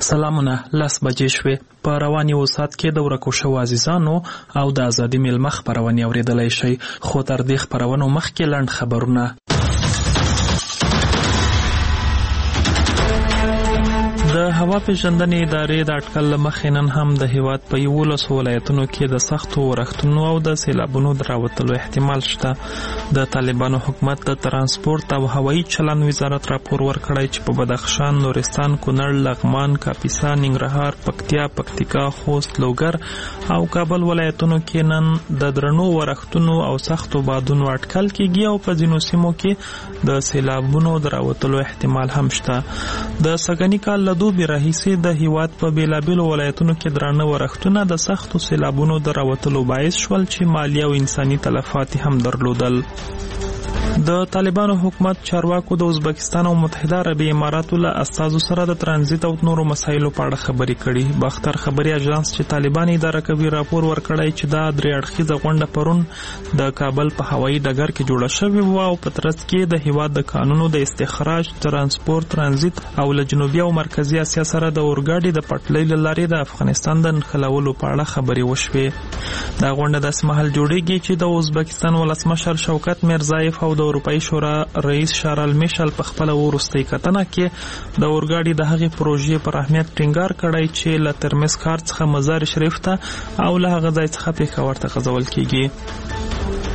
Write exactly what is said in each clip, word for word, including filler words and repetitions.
سلامونه، لس بجې شوې. په روان یو ساعت کې د ورکو شوو عزیزانو او د ازادي میلمه خپرونې اورېدلی شئ، خو تر دې خپرونو مخکې لنډ خبرونه. د هوا پیژندنې ادارې د اټکل له مخې نن هم د هیواد په یولسو ولایتونو کې د سختو اورښتونو او د سیلابونو د راوتلو احتمال شته. د طالبانو حکومت د ترانسپورت او هوایي چلند وزارت راپور ورکړی چې په بدخشان، نورستان، کونړ، لغمان، کاپیسا، ننګرهار، پکتیا، پکتیکا، خوست، لوګر او کابل ولایتونو کې نن د درنو اورښتونو او سختو بادونو اټکل کېږي او په ځینو سیمو کې د سیلابونو د راوتلو احتمال هم شته. د سږني کال له دوبي راهیسې د هیواد په بیلابیلو ولایتونو کې درانه اورښتونه د سختو سیلابونو د راوتلو باعث شول چې مالی او انساني تلفات هم درلودل. د طالبانو حکومت چارواکو د ازبکستان او متحده عربي اماراتو له استازو سره د ترانزیت او نورو مسایلو په اړه خبرې کړي. باختر خبري اژانس چې طالبان اداره کوي راپور ورکړی چې دا درې اړخیزه غونډه پرون د کابل په هوایي ډګر کې جوړه شوې وه او په ترڅ کې د هیواد د قانونو د استخراج، ترانسپورت، ترانزیت او له جنوبي او مرکزي اسیا سره د اورګاډي د پټلۍ له لارې د افغانستان د نښلولو په اړه خبرې وشوې. دا غونډه داسې مهال جوړیږي چې د ازبکستان ولسمشر شوکت میرزایف او د اروپایي شورا رئیس شارل میشل په خپله وروستۍ کتنه کې د اورګاډي د هغې پروژې پر اهمیت ټینګار کړی چې له ترمز ښار څخه مزار شریف ته او له هغه ځای څخه پېښور ته غځول کیږي.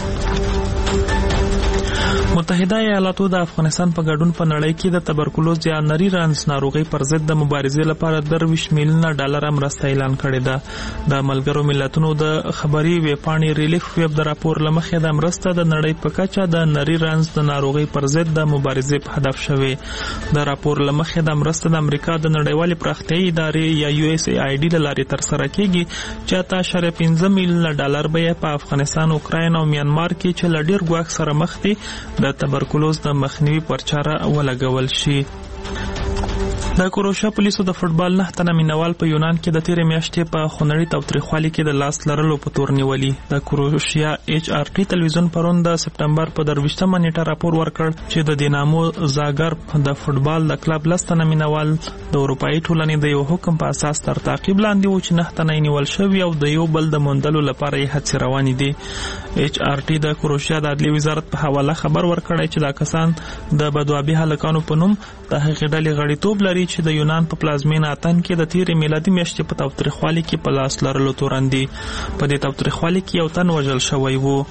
متحده ایالاتو د افغانستان په ګډون په نړۍ کې د تبرکلوز یا نري رنځ ناروغۍ پر ضد د مبارزې لپاره درویشت میلیونه ډالره مرسته اعلان کړې ده. د ملګرو ملتونو د خبري ویبپاڼې ریلیف ویب د راپور له مخې د مرسته د نړۍ په کچه د نري رنځ د ناروغۍ پر ضد د مبارزې په هدف شوې. د راپور له مخې د مرسته د امریکا د نړیوالې پراختیایي ادارې یا یو اس ای آی ډي له لارې ترسره کیږي چې اته اعشاریه پنځه میلیونه ډالر به یې په افغانستان، اوکراین او میانمار کې چې له ډېر ګواښ سره مخ دي د تبرکلوز د مخنیوي پر چاره ولګول شي. د کروشیا پولیسو د فوټبال نه تنه مینوال په یونان کې د تیرې میاشتې په خونړي تاوتریخوالي کې د لاس لرلو په تور نیولي. د کروشیا ایچ آر ټي تلویزیون پرون د سپټمبر په درویشتمه نیټه راپور ورکړ چې د دینامو زاګرب د فوټبال د کلب لس تنه مینوال د اروپایي ټولنې د یو حکم په اساس تر تعقیب لاندې و چې نه تنه یې نیول شوي او د یو بل د موندلو لپاره یې هڅې روانې دي. ایچ آر ټي د کروشیا د عدلي وزارت په حواله خبر ورکړی چې دا کسان د بدوابي هلکانو په نوم د هغې ډلې غړیتوب لري چې د یونان په پلازمینه اتن کې د تیرې میلادي میاشتې په تاوتریخوالي کې په لاس لرلو تورن دي. په دې تاوتریخوالي کې یو تن وژل شوی و.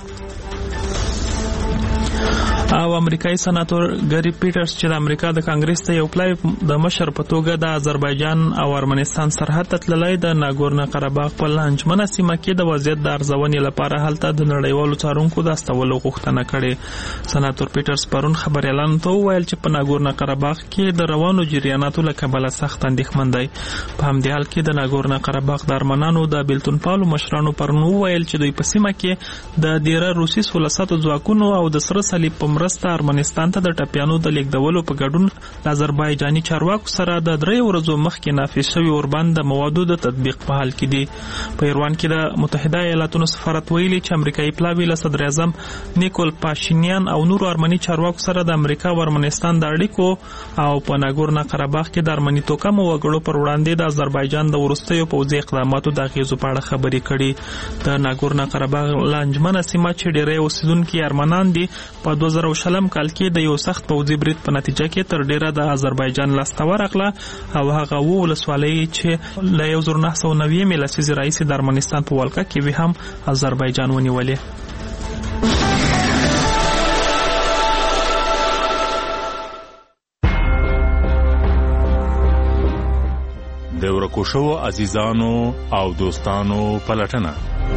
او امریکایي سناتور ګری پیټرز چې د امریکا د کانګرس ته یو پلای د مشر په توګه د آذربایجان او ارمنستان سرحد ته تللی د ناګورنو قرهباغ په لانجمنه سیمه کې د وضعیت د ارزونې لپاره هلته د نړیوالو څارونکو د استولو غوښتنه کړې. سناتور پیټرز پرون خبریالانو ته وویل چې په ناګورنو قرهباغ کې د روانو جریاناتو له کبله سخت اندېښمن دی. په همدې حال کې د ناګورنو قرهباغ د ارمنانو د بیلتون پالو مشرانو پرون وویل چې دوی په سیمه کې د ډیره روسي سولساتو ځواکونو او د سره صلیب په مرسته ارمنستان ته د ټپیانو د لیږدولو په ګډون د آذربایجاني چارواکو سره د درې ورځو مخکې نافذ شوي اوربند د موادو د تطبیق په حال کې دي. په ایروان کې د متحده ایالاتونو سفارت ویلي چې امریکایي پلاوي له صدر اعظم نیکول پاشینیان او نورو ارمني چارواکو سره د امریکا او ارمنستان د اړیکو او په ناګورنو قرهباغ کې د ارمني توکمو وګړو پر وړاندې د آذربایجان د وروستیو پوځي اقداماتو د اغېزو په اړه خبرې کړي. د ناګورنو قرهباغ لانجمنه سیمه چې ډېری اوسیدونکي ارمنان دي په دوه زره شلم کال کې د یو سخت پوځي برید په نتیجه کې تر ډیره د آذربایجان لاسته ورغله او هغه اووه ولسوالۍ چې له یو زر نه سوه نوي لسیزې راهیسې د ارمنستان په ولکه کې وي هم آذربایجان ونیولې. د ورکو شوو عزیزانو او دوستانو پلټنه.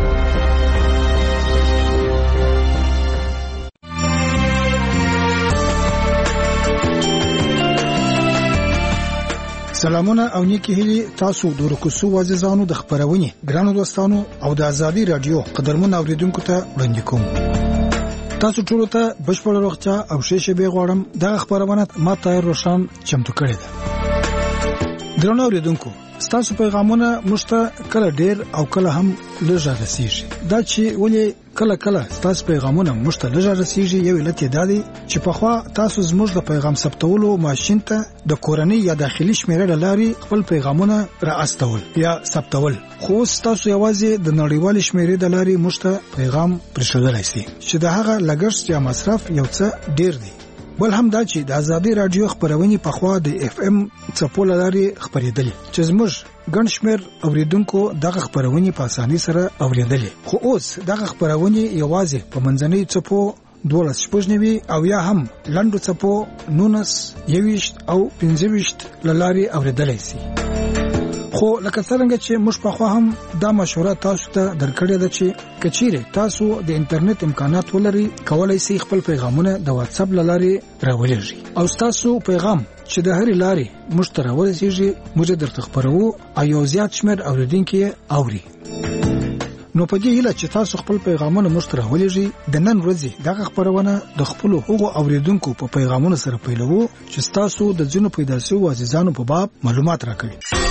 سلامونه او نیکی هیلی تاسو د ورکو شوو عزیزانو د خبرونې ګرانو دوستانو او د ازادي رادیو قدرمن اوریدونکو ته وړاندې کوم. تاسو ټول ته بشپړ روغتیا او ښه شپه غواړم. دا خبرونه ما ته روشن چمتو کړې ده. درنو اوریدونکو، تاسو پیغامونه مشته کله ډیر او کله هم لږه رسیږي. دا چې ولې کله کله تاسو پیغامونه موږ ته لږ رسیږي. یو علت دا دی چې په خوا تاسو زموږ د پیغام ثبتولو ماشين ته د کورنۍ یا داخلي شمیره لاري خپل پیغامونه را استول یا ثبتول، خو تاسو یوازې د نړیوال شمیرې د لاري موږ ته پیغام پرېښودلای شئ چې د هغه لګښت یا مصرف یو څه ډیر دی. بل هم دا چې د آزادي رادیو خبرونه په خوا د اف ام څپو لاري خبرېدلې چې زموږ ګڼ شمېر اوریدونکو دغه خبرونه په اسانۍ سره اوریدلې، خو اوس دغه خبرونه یوازې په منځنۍ څپو دولس شپږنوي او یا هم لنډو څپو نونس یويشت او پنځويشت لاري اوریدلای شي. خو لکه څنګه چې موږ په خوا هم دا مشوره تاسو ته درکړې ده چې کچيره تاسو د انټرنیټ امکانات ولري کولای شئ خپل پیغامونه د واتس اپ لاري راولېږئ او تاسو پیغام چې د هرې لاري موږ ته راورسیږي موږ درته خبرو او یو زیات شمېر اوریدونکو اوري. نو په دې هیله چې تاسو خپل پیغامونه موږ ته راولېږئ د نن ورځې دغه خبرونه د خپل هغو اوریدونکو په پیغامونو سره پیلوو چې تاسو د ځینو پیدا شویو عزیزانو په باب معلومات راکړي.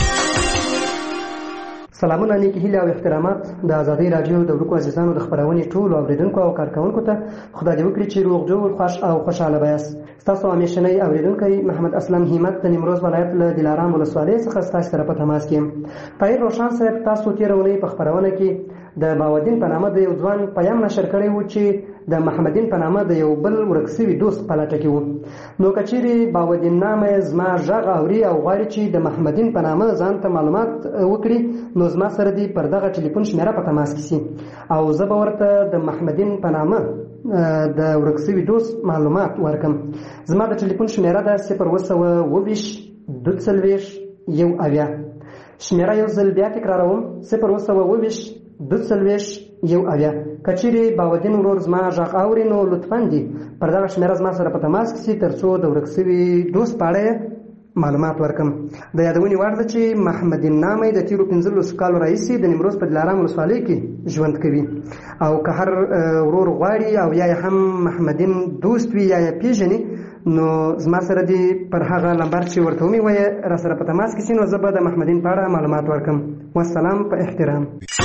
سلامونه نیکی هیله او احترامات د آزادۍ رادیو د ورکو عزیزانو د خبرونې ټولو اوریدونکو او کارکونکو ته خدای دې وکړي چې روغ جوړ خوش او خوشاله بایاست. ستاسو همیشنی اوریدونکی محمد اسلم همت د نیمروز ولایت له دلارام ولسوالۍ څخه ستاسو سره په تماس کې یم. طاهر روشن صاحب تاسو تېره اونۍ په خبرونه کې د باودین په نامه د یو ځوان پیغام نشر کړی و چې د محمدین په نامه د یو بل ورک شوي دوست په لټه کې و. نو که چیرې باودین نامه زما غږ اوري او غواړي چې د محمدین په نامه ځان ته معلومات وکړي نو زما سره دی پر دغه ټلیفون شمیره په تماس کې سي او زه به ورته د محمدین په نامه د ورک شوي دوست معلومات ورکم. زما د ټلیفون شمیره ده صفر اوه سوه اوه ویشت دوه څلوېښت یو اویا. شمیره یو ځل بیا تکراروم صفر اوه سوه اوه ویشت دوه څلوېښت یو اویا. که چیرې باودین ورور زما غږ اوري نو لطفا دې پر دغه شمیره زما سره په تماس کې سي تر څو د ورک شوي دوست په اړه معلومات ورکم. د یادونې وړ ده چې محمدین نامه د تیرو پنځلسو کالو راهیسې د نیمروز په دلارام ولسوالۍ کې ژوند کوي او که هر ورور غواړي او یا هم محمدین دوست وي یا یې پیژني نو زما سره دې پر هغه نمبر چې ورته ومې وایه را سره په تماس کې سي نو زه به د محمدین په اړه معلومات ورکم. والسلام په احترام.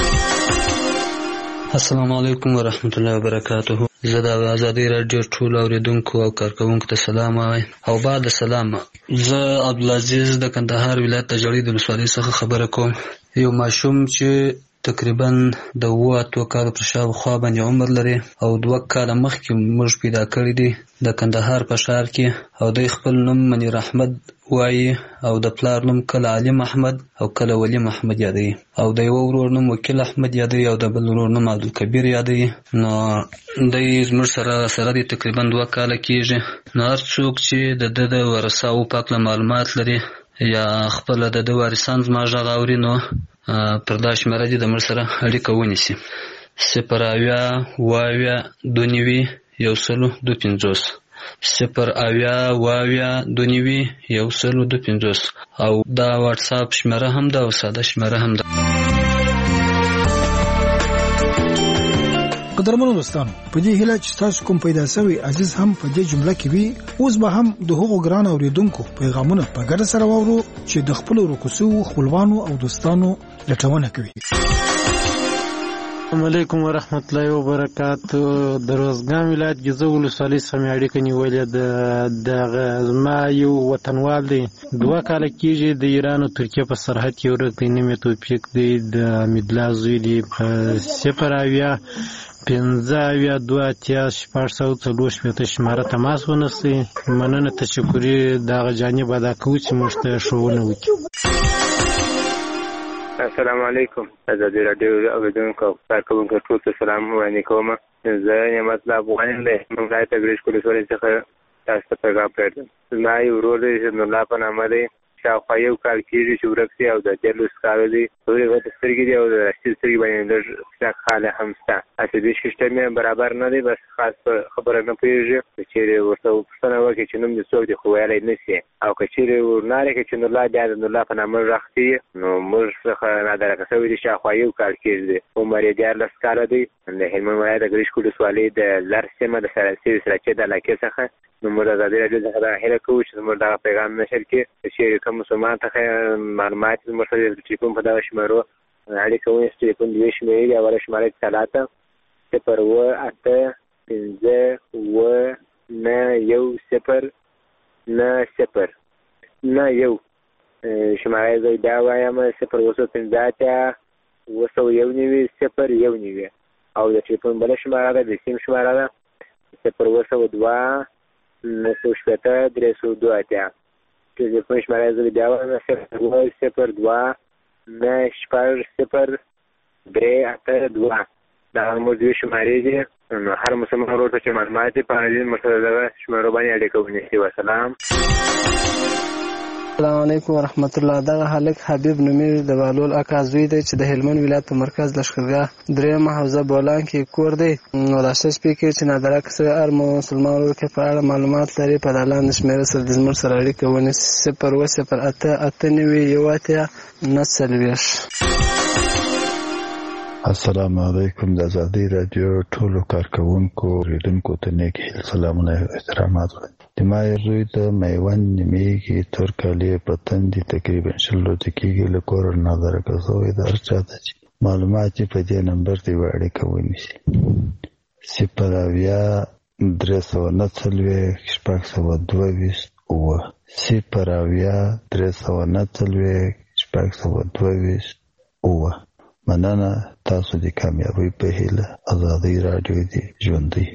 السلام علیکم ورحمت الله وبرکاته. زه د آزادۍ رادیو ټول اوریدونکو او کارکونکو ته سلام وایم او بعد سلام. زه عبدالعزیز د کندهار ولایت د جړۍ د ولسوالۍ څخه خبره کوم. یو ماشوم چې تقریبا د اوه اتو کالو پر شاوخوا باندې عمر لري او دوه کاله مخکې موږ پیدا کړی دی د کندهار په ښار کې او د خپل نوم منیر احمد وایي او د پلار نوم کله علیم احمد او کله ولی محمد یادوي او د یو ورور نوم وکیل احمد یادوي او د بل ورور نوم عبدالکبیر یادوي. نو دی زموږ سره سره دی تقریبا دوه کاله کېږي. نو هر څوک چې د ده د ورثاو په هکله معلومات لري یا خپله د ده وارثان زما غږ اوري نو پر دا شمېره دې د موږ سره اړیکه ونیسي. صفر اویا اوه اویا دوه نوي یو سلو دوه پنځوس صفر اویا اوه اویا دوه نوي یو سلو دوه پنځوس او دا واتساپ شمېره هم ده او ساده شمېره هم ده. قدرمنو دوستانو په دې هیله چې تاسو کوم پیدا شوی عزیز هم په دې جمله کې وي اوس به هم د هغو ګران اوریدونکو پیغامونه په ګډه سره واورو چې د خپل ورکوسو خپلوانو او دوستانو لټونه کوي. السلام علیکم ورحمت الله وبرکاتو. د روزګان ولایت ګیزو ولسوالۍ څخه مې اړیکه نیولې ده. دغه زما یو وطنوال دی دوه کاله کېږي د ایران او ترکیې په سرحد کې ورک دی. نوم یې توفیق دی د حمیدالله زوی دی. په صفر اویا پنځه اویا دوه اتیا شپږ سوه څلور شپېته شماره تماس ونیسئ. مننه تشکري دغه جانب ادا کوو چې موږ ته ښوونه وکړي. السلام علیکم. آزادۍ رادیو اوریدونکو او کارکوونکو ټول ته سلام وړاندې کوم. زه نعمت الله افغاني له ولایت ګرشک ولسوالۍ څخه تاسو ته پیغام پرېږدم. زما یو ورور دی چې نورالله په نامه دی. شاوخوا یو کال کېږي چې ورک دی او د دیارلس کاله دی. تورې غټې سترګې دي او د راستي سترګې باندې لږ کلک خاله هم شته. عصبي سیسټم یې برابر نه دی. بس خاص په خبره نه پوهېږي. که چېرې ورته پوښتنه وکړي چې نوم دې څوک دی خو ویلی نه شي او که چېرې ورنارې کړي چې نورالله بیا د نورالله په نامه غږ کړي نو موږ څخه نادرکه شوی دی. شاوخوا یو کال کېږي دی. عمر یې دیارلس کاله دی. د هلمند ولایت د ګرشک ولسوالۍ د لر سیمه د سراسري سراچې د علاقې څخه نو موږ د آزادۍ راډیو څخه دا هیله کوو چې زموږ دغه پیغام نشر کړي. که چېرې کوم مسلمان ته معلومات زموږ سره د ټلیفون په دغه شمېرو اړیکه ونیسي. ټلیفون دوې شمېرې دي. اوله شماره ثلاثه صفر اوه اته پنځه اوه نه یو صفر نه صفر نه یو. شماره زه بیا وایم صفر اوه سوه پنځه اتیا اوه سوه یو نوي صفر یو نوي. او د ټلیفون بله شماره ده د سیم شماره ده صفر اوه سوه دوه نهه سوه شپېته درې سوه دوه اتیا. ټلیفون شماره زه بیا وایم صفر اوه صفر دوه نهه شپږ صفر درې اته دوه. دا زموږ دوې شمارې دي. نو هر مسلمان ورور ته چې معلومات دي په دې مرسته دغه شمارو باندې اړیکه ونیسي. وسلام. السلام علیکم ورحمت الله. دغه هلک حبیب نومیږي د بهلول اکا زوی دی چې د هلمند ولایت په مرکز لښکرګاه درېیمه حوزه بولان کې کور دی. نو راسته سپیکر چې نادرک سره هر مسلمان ورور کې په اړه معلومات لري په لاندې شمېره سره د زموږ سره اړیکه ونیسي صفر اوه صفر اته اته نوي یو اتیا نهه څلوېښت. السلام علیکم. د ازادي راډیو ټولو کارکوونکو اوریدونکو ته نیک هیل سلامونه او احترامات. د ما زوی د میوند نیمېږي تور کالي په تندي تقریبا شل ورځې کېږي له کوره نادرکه شوی د هر چا ته چې معلومات یې په دې نمبر ته یوه اړیکه ونیسي صفر اویا درې سوه نهه څلوېښت شپږ سوه دوه ویشت اووه صفر اویا درې سوه نهه څلوېښت شپږ سوه دوه ویشت اووه. مننه. تاسو د کامیابۍ په هیله. ازادي راډیو دی ژوندۍ.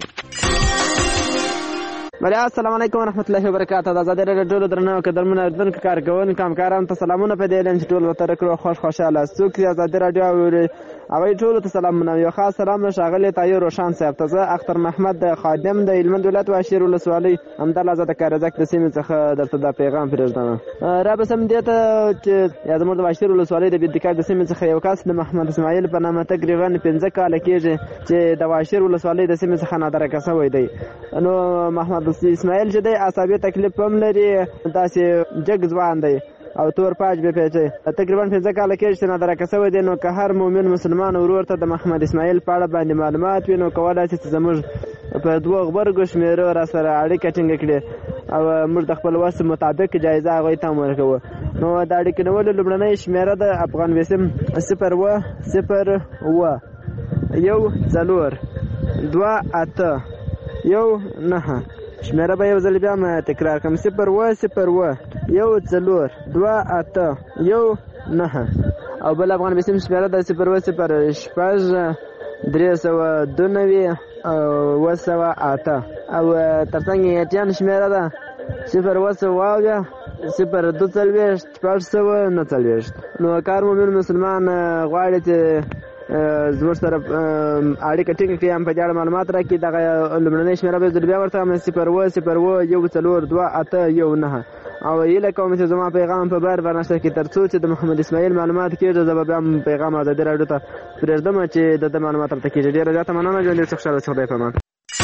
بله السلام علیکم ورحمت الله وبرکاته. د ازادي راډیو ټولو درنو قدرمنو اورېدونکو کارکوونکو همکارانو ته سلامونه په دې اعلان چې ټول ورته کړو خوش خوشحاله څوک چې ازادي راډیو اوري هغوی ټولو ته سلامونه. یو خاص سلام له ښاغلي طاهر روشان صاحب ته. زه اختر محمد د خادم د هلمند ولایت واشیر ولسوالۍ همدلته د کارزک د سیمې څخه درته دا پیغام پرېږدم. رابسم دې ته چې یا زموږ د واشیر ولسوالۍ د بېدکاک د سیمې څخه یو کس د محمد اسماعیل په نامه تقریبا پنځه کاله کېږي چې د واشیر ولسوالۍ د سیمې څخه نادرکه شوی دی. نو محمد اسماعیل چې دی عصبي تکلیف هم لري داسې جګ ځوان دی او تور پاج به پیچي تقریبا پنځه کاله کېږي چې نادرکه شوی دی. نو که هر مؤمن مسلمان ورور ته د محمد اسماعیل په اړه باندې معلومات وي نو کولی شي چې زموږ په دوه غبرګو شمېرو را سره اړیکه ټینګه کړي او موږ د خپل وس مطابق جایزه هغوی ته هم ورکوو. نو د اړیکې نیولو لومړنۍ شمېره د افغان وسیم صفر اوه صفر اوه یو څلور دوه اته یو نهه. شمېره به یو ځل بیا م تکرار کړم صفر اوه صفر اوه یو څلور دوه اته یو نهه. او بل افغان وسیم شمېره د صفر اوه صفر شپږ درې سوه دوه نوي اوه سوه اته. او تر څنګ یې ایټیان شمېره ده صفر اوه سوه اویا صفر دوه څلوېښت شپږ سوه نهه څلوېښت. نو کار مومن مسلمان غواړي چې زموږ سره اړیکه ټینګه کړي هم په دې اړه معلومات راکړي. دغه لومړنۍ شمېره به زه بیا ورته وایم صفر اوه صفر اوه یو څلور دوه اته یو نهه. او هیله کوم چې زما پیغام په بار بار نشته کې تر څو چې د محمد اسماعیل معلومات کېږي زه به بیا هم پیغام ازادي راډیو ته پرېږدم چې د ده معلومات ورته کېږي. ډېره زیاته مننه. ژوند ډېر ښه خوشحاله اوسئ. خدای پامان.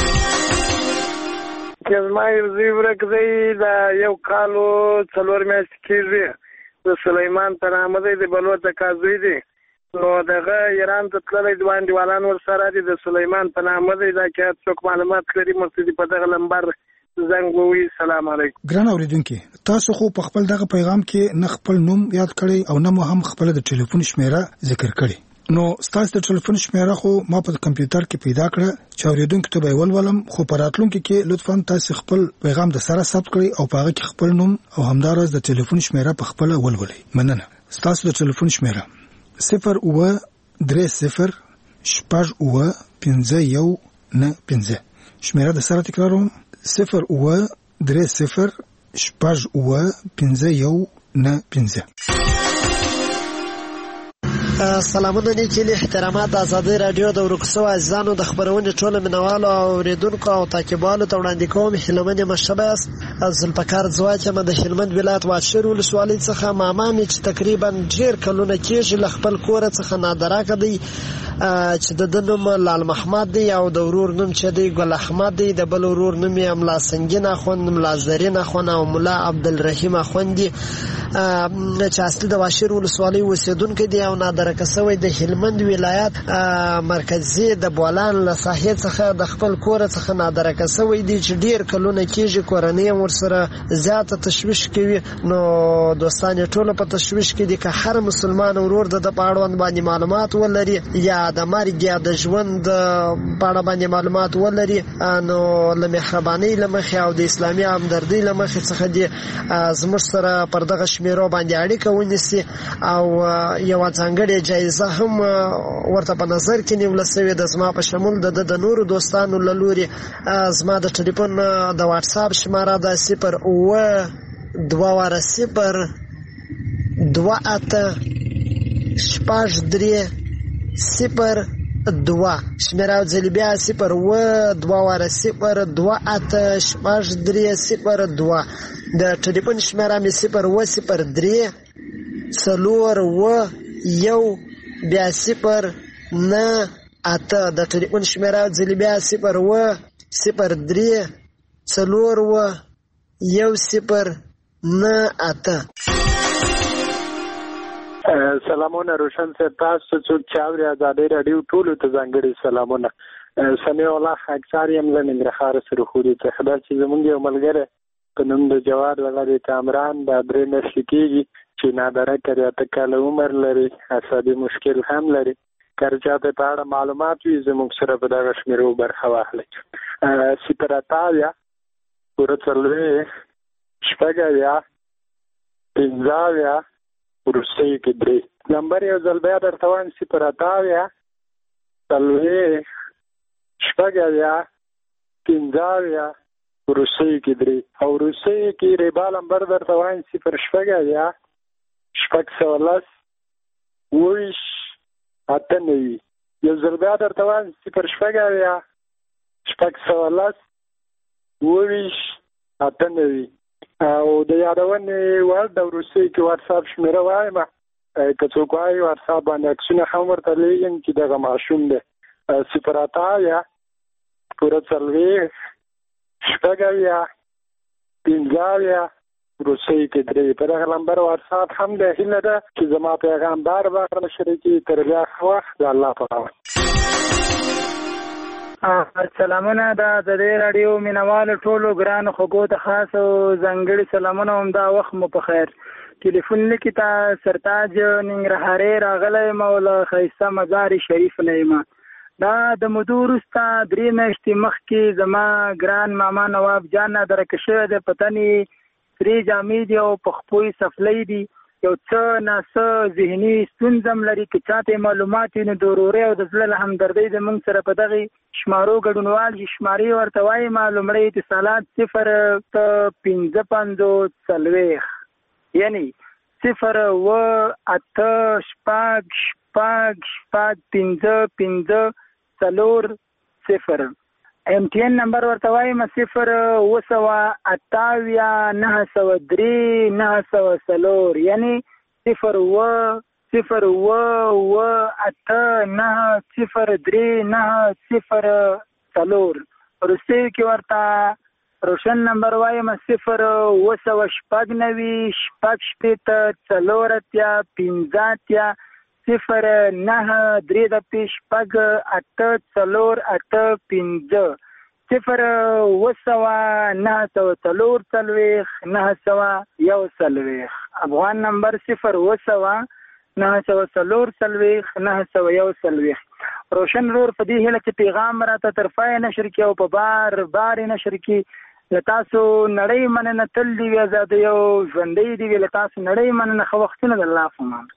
چې زما یو زوی ورک دی دا یو کال و څلور میاشتې کېږي د سلیمان په نامه دی د بلوڅ اکا زوی دی. نو دغه ایران ته تللی دوه انډیوالان ورسره دي د سلیمان په نامه دی. دا که څوک معلومات لري مرسته په دغه نمبر زنګ ووهي. سلام علیکم. ګران اورېدونکي تاسو خو په خپل دغه پیغام کې نه خپل نوم یاد کړی او نه مو هم خپل د ټلیفون شمېره ذکر کړی. نو ستاسو د ټلیفون شمېره خو ما په کمپیوټر کې پیدا کړه چې اورېدونکو ته به یې ولولم خو په راتلونکي کې لطفا تاسو خپل پیغام د سره ثبت کړئ او په هغه کې خپل نوم او همداراز د ټلیفون شمېره په خپله ولولئ. مننه. ستاسو د ټلیفون شمېره صفر اوه درې صفر شپږ اوه پنځه یو نه پنځه. شمېره د سره تکراروم صفر اوه درې صفر شپږ اوه پنځه یو نه پنځه. سلامونه نیکیلي احترامات. د ازادي راډیو د ورکو شوو عزیزانو د خپرونې ټولو مینوالو او اورېدونکو او تعقیبوالو ته وړاندې کوم هیلمن یم ښه یاست. ذوالفقار ځواک یم د هلمند ولایت واشیر ولسوالۍ څخه. ماما مې چې تقریبا ډېر کلونه کېږي له خپل کوره څخه نادراکه دی چې د ده نوم لال محمد دی او د ورور نوم چې دی ګل احمد دی. د بل ورور نوم یې ملا سنګین اخوند ملا زرین اخوند او ملا عبدالرحیم اخوند دی چې اصلي د واشیر ولسوالۍ اوسېدونکی دی او نادر نادرکه شوی د هلمند ولایت مرکزي د بولان له ساحې څخه د خپل کور څخه نادرکه شوی دی چې ډیر کلونه کېږي کورنۍ ورسره زیاته تشویش کوي. نو دوستان ټول په تشویش کې دي که هر مسلمان ورور د په اړوند باندې معلومات ولري یا د مرګ یا د ژوند په اړه باندې معلومات ولري نو له مهربانۍ له مخې او د اسلامي همدردۍ له مخې څخه دي زموږ سره پر دغه شمیرو باندې اړیکه ونیسي او یوه ځانګړې جایزه هم ورته په نظر کې نیول شوې ده زما په شمول د د نورو دوستانو له لورې. زما د ټلیفون د واټساپ شماره ده صفر اوه دوه واره صفر دوه اته شپږ درې صفر دوه شمیره ځلې بیا صفر اوه دوه واره صفر دوه اته شپږ درې صفر دوه. د ټلیفون شمیره مې صفر اوه صفر درې څلور اوه یو بیا صفر نه اته. د ټلیفون شمیره ځلې بیا صفر اوه صفر درې څلور اوه یو صفر نه اته. سلامونه روشن صاحب، تاسو څوک چې اوري ازادي رادیو ټولو ته ځانګړي سلامونه. سمیع الله خاکسار یم له ننګرهار سرخودي څخه. دا چې زمونږ یو ملګری په نوم د جواد ولادي کامران دا درې میاشتې کېږي چې نادرکه دی، اته کاله عمر لري، عصبي مشکل هم لري. که چاته په اړه معلومات وي زموږ سره په دغه شمیرو برخه واخلئ. صفر اته اویا پوره څلوېښت شپږ اویا پنځه اویا وروستۍ کې درې. نمبر یو ځل بیا درته وایم صفر اته اویا څلوېښت شپږ اویا پنځه اویا وروستۍ کې درې او وروستۍ کې ریبا نمبر درته وایم صفر شپږ اویا شپږ سوه لس اوویشت اته نوي. یو ځل بیا درته وایم صفر شپږ اویا شپږ سوه لس اوویشت اته نوي. او د یادونې وړ د وروستۍ کې واټساپ شمېره وایم، که څوک وایي واټساپ باندې عکسونه هم ورته لیږم چې دغه ماشوم دی. صفر اته اویا پوره څلوېښت شپږ اویا پنځه اویا وروستۍ کې درې. په دغه نمبر واټساپ هم دی. هیله ده چې زما پیغام بار بار شریکي. تر بیا ښه وخت. د الله په امان. سلامونه د ازادي راډیو مینوالو ټولو ګرانو خوږو ته خاص او ځانګړي سلامونه. همدا وخت مو په خیر. ټلیفون لیکي ته سرتاج ننګرهارۍ راغلی یم او له ښایسته مزار شریف نه یم. دا د مودو وروسته درې میاشتې مخکې زما ګران ماما نواب جان نادرکه شوی دی. په تن یې سرې جامې دي او په خپو یې سفلۍ دي. یو څه ناڅه ذهني ستونزه هم لري. که چاته یې معلومات وي نو د ورورۍ او د زړه له همدردۍ زموږ سره په دغې شمارو ګډونوال شي. شمارې ورته وایم لومړی اتصالات صفر ته پنځه پنځوس څلوېښت یعنې صفر اوه اته شپږ شپږ شپږ پنځه پنځه څلور صفر. ایم ټي این نمبر ورته وایم صفر اوه سوه اته اویا نهه سوه درې نهه سوه څلور یعنې صفر اوه صفر اوه اوه اته نهه صفر درې نهه صفر څلور. وروستیو کې ورته روشن نمبر وایم صفر اوه سوه شپږ نوي شپږ شپېته څلور اتیا پنځه اتیا صفر نهه درې دپې شپږ اته څلور اته پنځه صفر اوه سوه نهه سوه څلور څلوېښت نهه سوه یو څلوېښت. افغان نمبر صفر اوه سوه نهه سوه څلور څلوېښت نهه سوه یو څلوېښت. روشن رور په دې هیله چې پیغام راته تر پایه نشر کړي او په بار بار یې نشر کړي. له تاسو نړۍ مننه. تل دې وي ازادۍ او ژوندۍ دې وي. له تاسو نړۍ مننه. ښه وختونه د الله په امان.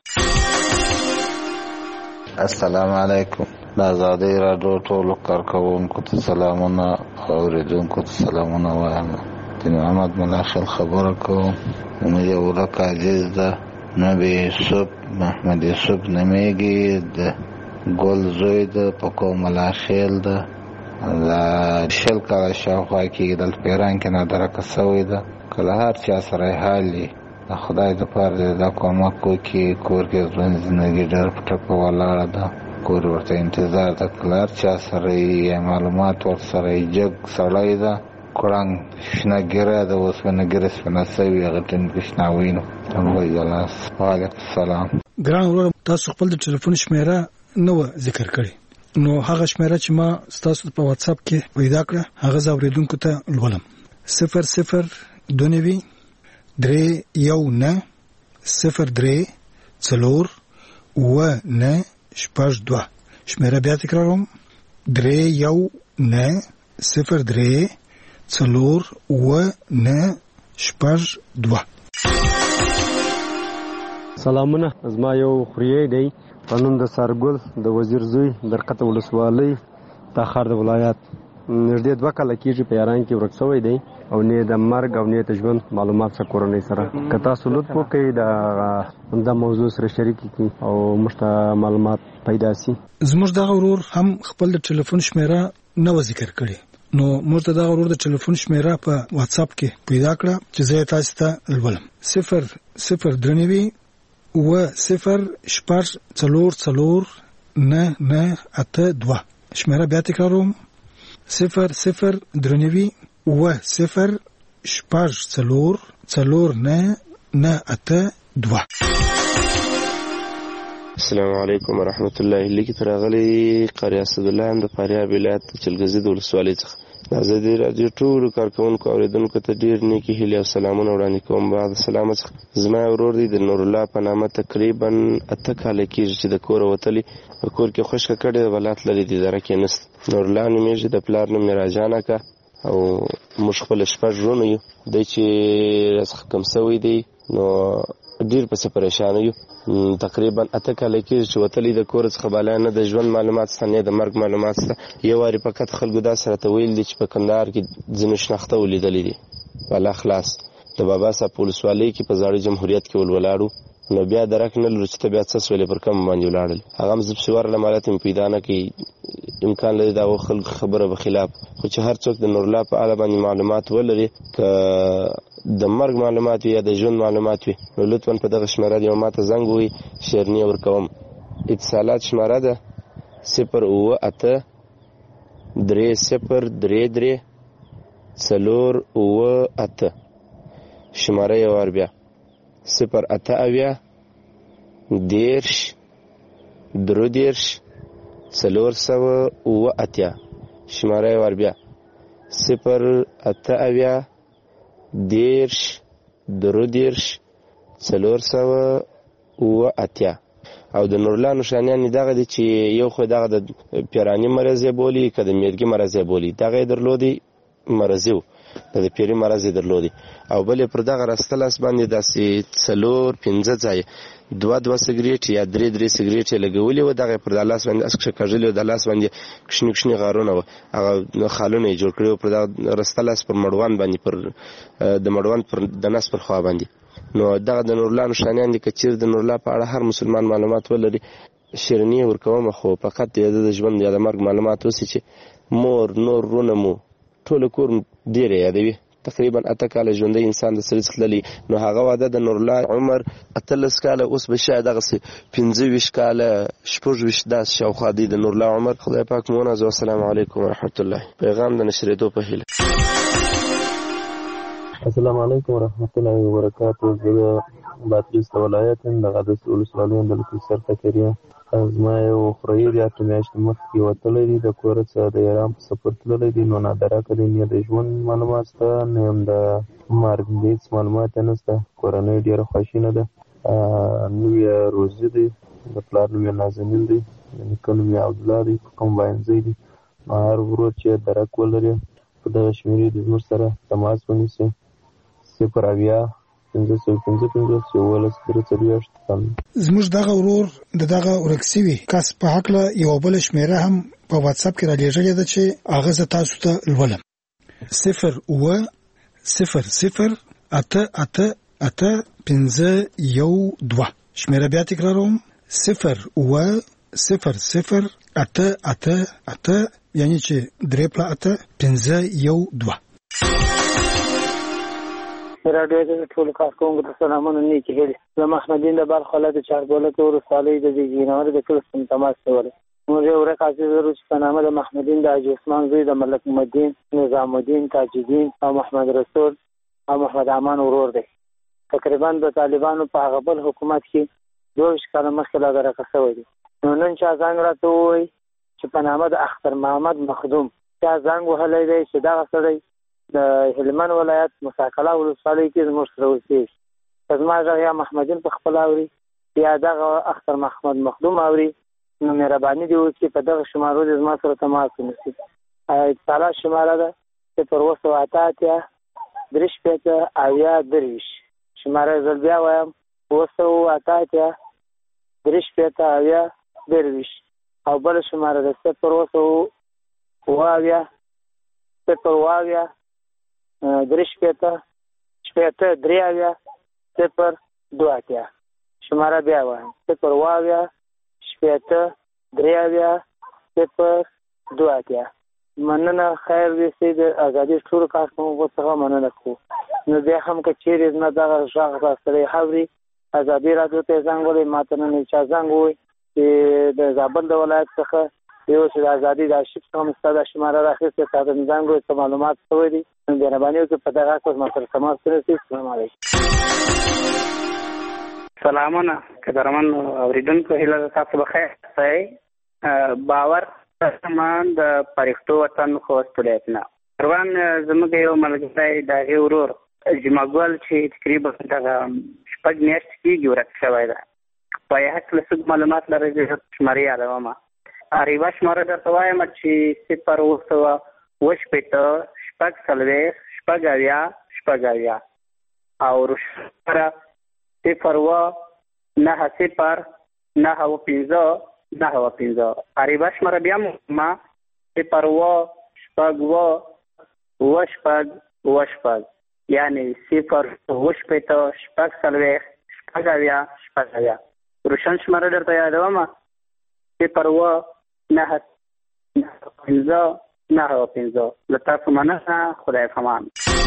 السلام علیکم. د ازادۍ راډیو ټولو کارکوونکو ته سلامونه او اورېدونکو ته سلامونه وایم. د محمد ملا خیل خبره کوم. زموږ یو ورک عزیز ده نبی یوسف محمد یوسف نومیږي. د ګل زوی ده په کوم ملا خیل ده. دا شل کاله شاوخوا کېږي دلته په ایران کې نادرکه شوی ده. که له هر چا سره یې حال وي د خدای دپاره دې دا کومک وکړي. کور کې ژوند زندګي ډېر په ټپه ولاړه ده. کور ورته انتظار ده. که له هر چا سره یې معلومات ورسره یې جګ سړی ده. کړنګ شنه ګیره ده. اوسپنه ګیره سپنه شوي هغه ټینګ شنه وینو. وعلیکم السلام. ګران ورور تاسو خپل د ټلیفون شمیره نو ذکر کړی نو هغه شمیره چې ما تاسو په واتس اپ کې پیدا کړه هغه زاوریدونکو ته لولم صفر صفر دونوي درې یو نه صفر درې څلور و نه شپږ دوه شمیره بیا تکراروم درې یو نه صفر درې څلور و نه شپږ دوه. سلامونه زما یو خوریی دی په نوم د سارګل د وزیر زوی درقته ولسوالۍ تاخار د ولایت نږدې دوه کاله کېږي په یاران کې ورک شوی دی او نه د مرګ او نه د ژوند معلومات سره کورنۍ سره که تاسو لطف وکړئ د د موضوع سره شریک کړئ او موږ ته معلومات پیدا شي. زموږ دغه ورور هم خپل د ټلیفون شمیره نو ذکر کړي نو موږ ته دغه ورور د ټلیفون شمیره په واتس اپ کې پیدا کړه چې زه تاسو ته لولم صفر صفر درنوي و صفر شپږ څلور څلور نه نه اته دوه شمیره بیا تکراروم صفر صفر درنوي و صفر شپږ څلور څلور نه نه اته دوه. السلام علیکم ورحمت الله. لیکي ترغلي قاری اسد الله هم د فاریاب ولایت چلګزي د ولسوالۍ څخه د ازادي رادیو ټول کارکونکو اوریدونکو ته ډیر نیکی هیله او سلامونه وړاندې کوم. بعد سلام څخه زما ورور دی د نور الله په نامه تقریبا اته کال کېږي چې د کور وتلی په کور کې خوشکه کړي ولات لري د درکې نست نور الله نومېږي د پلار نوم راجانه کا او موږ خپل شپږ ورونه یو د چې رزق کم سوی دی نو ډیر په پریشان یو تقریبا اته کال کې چې وتلی د کور څخه بالا نه د ژوند معلومات ستنه د مرګ معلومات ست یو واری فقط خلکو دا سره ته ویل دي چې په کندهار کې ځینو شناخته ولیدلې دي والا خلاص د بابا صاحب پولیسوالۍ کې په زاړه جمهوریت کې ولولاړو نو بیا درک نه لرو چې ته بیا څه سولې پر کم باندې ولاړل هغه هم زه شوار لمالت پیدا نه کې امکان لري دا خلک خبره به خلاف خو چې هر څوک د نور الله په اړه باندې معلومات ولري ک د مرګ معلومات یا د ژوند معلومات وي نو لطفا په دغه شمیره دی ماته زنګ وي شیرنی ورکوم اتصالات شمیره ده صفر اوه اته درې صفر درې درې څلور اوه اته شماره یې ور بیا صفر اته اویا دیرش درو دیرش څلور سوه اوه اتیا شماره یې ور بیا صفر اته اویا دیرش درو دیرش څلور سوه اوه اتیا او د نورلا نشانیان دغه دي چې یو خو دغه د پیرانی مرض یې بولی که د میرګي مرض یې بولی دغه یې درلودي مرض یو د پیری مرض یې درلودي او بلې پر دغه راستلاس باندې داسې څلور پنځه ځای دوه دوه سګریټ یا درې درې سګریټ یې لګولي وو دغه پر د لاس باندې اسکه کژلي وو د لاس باندې کشنی کشنی غارونه وو هغه خالونه یې جوړ کړي وو پر دغه راستلاس پر مړوان باندې پر د مړوان پر د نس پر خوا باندې نو دغه د نورلا نشانیان دي که چیرې د نورلا په اړه هر مسلمان معلومات ولري شیرني ورکوم خو فقط د ژوند یا د مرګ معلومات اوسي چې مور نور رونه مو ټول کور ډیره یادوي تقریبا اته کاله ژوندی انسان د سړي څخه لري نو هغه واده د نورلا عمر اتلس کاله اوس به شاید دغسې پنځه ویشت کاله شپږ ویشت داسې شاوخوا دی د نورلا عمر خدای پاک مو ونازوي. السلام علیکم ورحمت الله. پیغام د نشرېدو په هیله. السلام علیکم ورحمت الله وبرکاته. زه باتریس د ولایت یم د غادس ولسوالۍ د لکوسر تکریه زما یو خوریی دی اته میاشتې مخکې وتلی دی د کوره څخه د ایران په سفر تللی دی نو نادرکه دی نه د ژوند معلومات شته نه هم د مرګ هېڅ معلومات یې نشته. کورنۍ ډېره خواشینه ده. نوم یې روزي دی د پلار نوم یې نازنین دی د نیکه نوم یې عبدالله دی په کوم واینځی دی نو هر ورور چې درک ولري په دغه شمېرې د زموږ سره تماس ونیسي صفر اویا پنځه سوه پنځه پنځوس یولس درې څلوېښت. زموږ دغه ورور د دغه ورک سوي کس په هکله یوه بله شمېره هم په واتساپ کې رالیږلې ده چې هغه زه تاسو ته لولم صفر اوه صفر صفر اته اته اته پنځه یو دوه شمېره بیا تکراروم صفر اوه صفر صفر اته اته اته یعنې چې درې پله اته پنځه یو دوه. راډیو د ټولو کارکوونکو ته سلامونه نیکې هیلې. زه محمدین د بلخ ولایت د چاربولک ولسوالۍ د جینور د کلي څخه تماس کولی. موږ یو ورک عزیز لرو چې په نامه د محمدین د حاجي عثمان زوی د ملک محمدین نظام الدین تاجالدین او محمد رسول او محمد امان ورور دی. تقریبا د طالبانو په هغه بل حکومت کې دوه ویشت کاله مخکې لا درکه شوی دی. نو نن چا زنګ راته ووایي چې په نامه د اختر محمد مخدوم چا زنګ وهلی دی چې دغه سړی د هلمند ولایت مساکله ولسوالۍ کې زموږ سره اوسېږي. که زما غږ یا محمدین په خپله اوري یا دغه اختر محمد مخدوم اوري نو مهرباني دې وکړي په دغه شمارو دې زما سره تماس ونیسي. اتصالات شماره ده صفر اوه سوه اته اتیا درې شپېته اویا درویشت. شماره یې ځل بیا وایم اوه سوه اته اتیا درې شپېته اویا درویشت. او بله شماره ده صفر اوه سوه اوه اویا صفر اوه اویا درې شپېته شپېته درې اویا صفر دوه اتیا. شماره بیا وایم صفر اوه اویا شپېته درې اویا صفر دوه اتیا. مننه خیر دې سي د ازادي ټولو کارکوونکو څخه مننه کوو. نو بیا هم که چیرې زما دغه غږ را سړی اوري ازادي راډیو ته زنګ ووهئ، ما ته نن چا زنګ ووایي چې د زابل د ولایت څخه یو چې د ازادي د آرشیف څخه مو ستا دا شماره راخیستې تا ته مې زنګ ووایي څه معلومات شوی دي. نو مهرباني وکړئ په دغه حق زما سره تماس ونیسئ. السلام علیکم. سلامونه قدرمن اورېدونکو، هیله ده تاسو بخیر اوسئ. باور سامان د پرښتو وطن خوست ولایت نه روان زموږ یو ملګری د هغې ورور جمعګل چې تقریبا دغه شپږ میاشتې کېږي ورک شوی ده. په یې هکله څه معلومات لرئ؟ زه شمارې یادومه. یوه شماره درته وایم چې صفر اوه سوه اوه شپېته شپږ څلوېښت شپږ اویا شپږ اویا او روشنه صفر اوه نهه صفر نهه اوه پنځه نهه اوه پنځه. عربه شماره بیا ما صفر اوه شپږ اوه اوه شپږ اوه شپږ یعنې صفر اوه شپېته شپږ څلوېښت شپږ اویا شپږ اویا. روشن شماره درته یادومه صفر اوه نهه پنځه نهه اوه پنځه. له تاسو مننه، خدای پامان.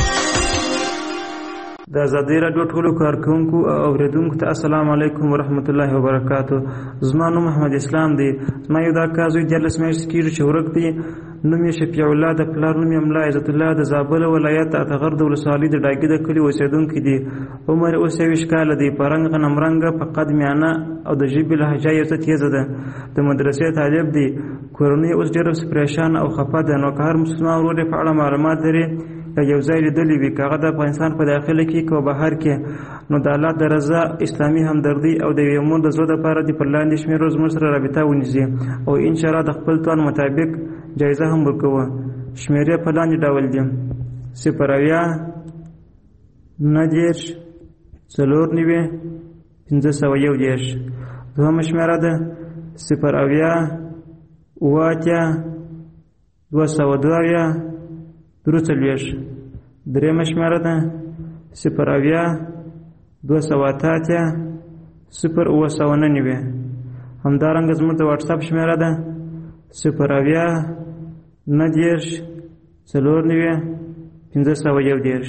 د ازادي راډیو ټولو کارکوونکو او اورېدونکو ته السلام علیکم ورحمت الله وبرکاتو. زما نوم محمد اسلام دی. زما یو دا کار زوی دیارلس میاشتې کېږي چې ورک دی. نوم یې شفیع الله، د پلار نوم یې ملا عزت الله، د زابل ولایت د اتغر د ولسوالۍ د ډاګي د کلي اوسېدونکی دی. عمر اوس یویشت کاله دی. په رنګ غنمرنګه، په قد میانه او د ژبې لهجه یې څه تیزه ده. د مدرسې طالب دی. کورنۍ اوس ډېره پریشانه او خفه ده. نو که هر مسلمان ورور یې په اړه معلومات لري یا یو ځای لیدلی وي، که هغه د افغانستان په داخله کې که بهر کې، نو د الله د رضا، اسلامي همدردي او د یوې مور د زړه دپاره دې په لاندې شمېرو زموږ سره رابطه ونیسي او انشاءالله د خپل توان مطابق جایزه هم ورکوه. شمېرې په لاندې ډول دي: صفر اویا نهه دېرش څلور نوي پنځه سوه یو دېرش. دوهمه شمېره ده صفر اویا اوه اتیا دوه سوه دوه اویا درې څلوېښت. درېیمه شمېره ده صفر اویا دوه سوه اته اتیا صفر اوه سوه نهه نوي. همدارنګه زموږ د واټساپ شمېره ده صفر اویا نهه دېرش څلور نوي پنځه سوه یو دېرش.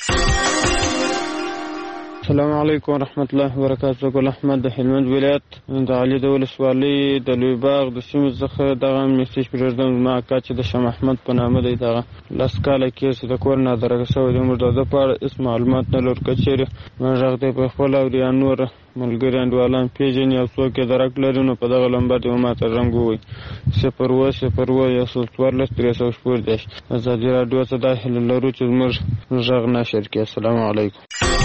السلام علیکم ورحمت الله وبرکاتو. ګل احمد د هلمند ولایت د علي د ولسوالۍ د لوی باغ د سیمې څخه دغه میسج پرېږدم. زما اکا چې د شاه محمد په نامه دی، دغه لس کاله کېږي چې د کور نه درګه شوی دی. موږ د ده په اړه هېڅ معلومات نه لرو. که چېرې ما غږ دی په خپل اوري یا نور ملګري انډیوالان پېژني او څوک یې درک لري، نو په دغه لمبر دې ما ته رنګ ووایي صفر اوه صفر اوه یو سل څوارلس درې سوه شپږ دېرش. ازادي راډیو ته دا هیله لرو چې زموږ غږ نشر کړي. السلام علیکم.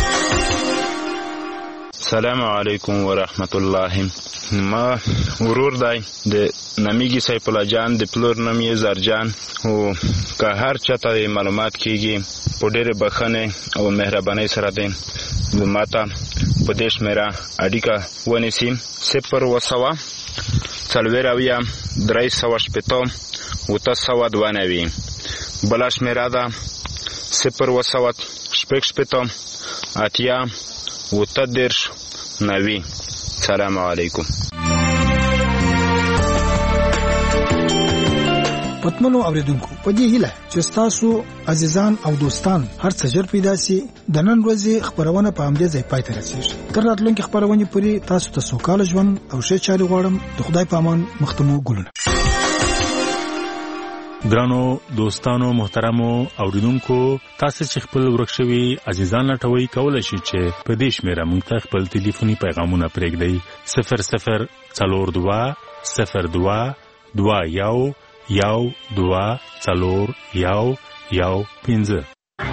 السلام علیکم ورحمت الله. ما ورور دی د نامیږي سیف الله جان، د پلور نوم یې زرجان. او که هر چاته معلومات کېږي په ډېرې بښنې او مهربانۍ سره دی ما ته په دې شمېره اړیکه ونیسي: صفر اوه سوه څلوېښت اویا درې سوه شپېته اوته سوه دوه نوي. بله شمېره ده صفر اوه سوه شپږ شپېته اتیا اوته دېرش نوي. سلام علیکم. پتمنو اوریدونکو، په دې هیله چې تاسو عزیزان او دوستان هر څه ژر پیدا سي، د نن ورځې خبرونه په همدې ځای پای ته رسیږي. تر راتلونکي خبرونې پورې تاسو ته سوکاله ژوند او ښه چارې غواړم. د خدای په امان. مختمو ګلونه. ګرانو دوستانو محترمو اوریدونکو تاسو چې خپل ورکشوي عزیزان لټوي کولای شئ چې په دې شمیره موږ ته خپل ټلیفوني پیغامونه پرېږدئ صفر صفر څلور دوه صفر دوه دوه یو یو دوه څلور یو یو پنځه.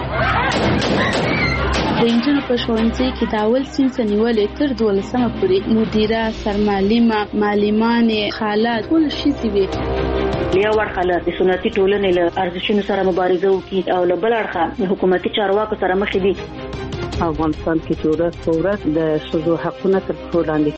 د انجونو په ښوونځي کې د اول صنف نیولې تر دولسمه پورې مدیره، سرمعلمه، معلمانې، خاله ټول ښځې وي. یو اړخه له سنتي ټولنې له ارزښتونو سره مبارزه وکړي او له بل اړخه د حکومتي چارواکو سره مخ دي. افغانستان کې چې ورځ په ورځ د ښځو حقونه تر پښو لاندې